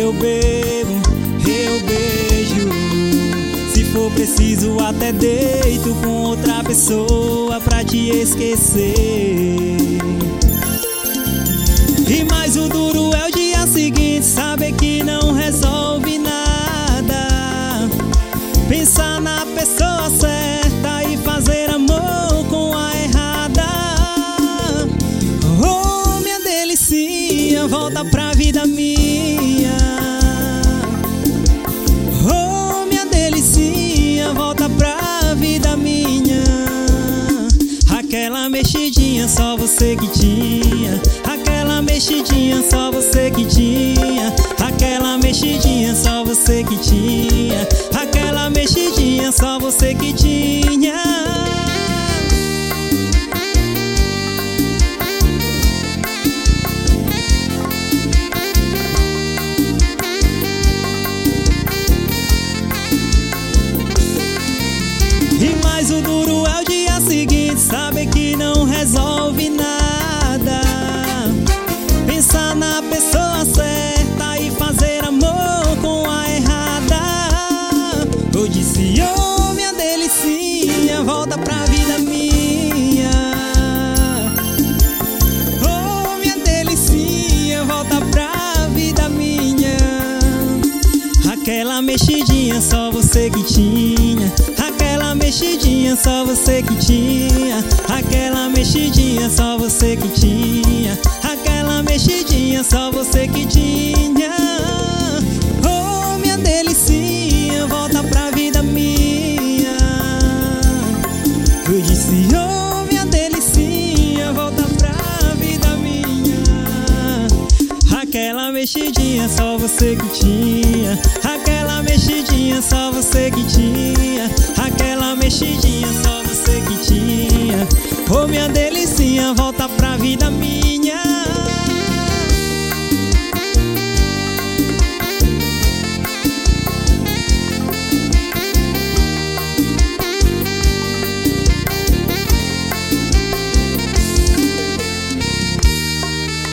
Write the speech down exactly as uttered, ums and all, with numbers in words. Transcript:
eu bebo, eu beijo. Se for preciso até deito com outra pessoa pra te esquecer. E mais o duro é o dia seguinte, saber que não resolve nada. Pensar na pessoa certa e fazer amor com a errada. Oh, minha delicinha, volta pra vida minha. Oh, minha delicinha, volta pra vida minha. Aquela mexidinha só você que tinha. Aquela mexidinha só você que tinha. Aquela mexidinha só você que tinha. Aquela mexidinha só você que tinha. E mais o duro é o dia seguinte, saber que não resolve nada. Pensar na pessoa certa e fazer amor com a errada. Eu disse, oh, minha delicinha, volta pra vida minha. Oh, minha delicinha, volta pra vida minha. Aquela mexidinha só você que tinha. Aquela mexidinha só você que tinha. Aquela mexidinha só você que tinha. Aquela mexidinha só você que tinha. Oh, minha delicinha, volta pra vida minha. Eu disse, oh, minha delicinha, volta pra vida minha. Aquela mexidinha só você que tinha. Aquela mexidinha só você que tinha. Aquela mexidinha só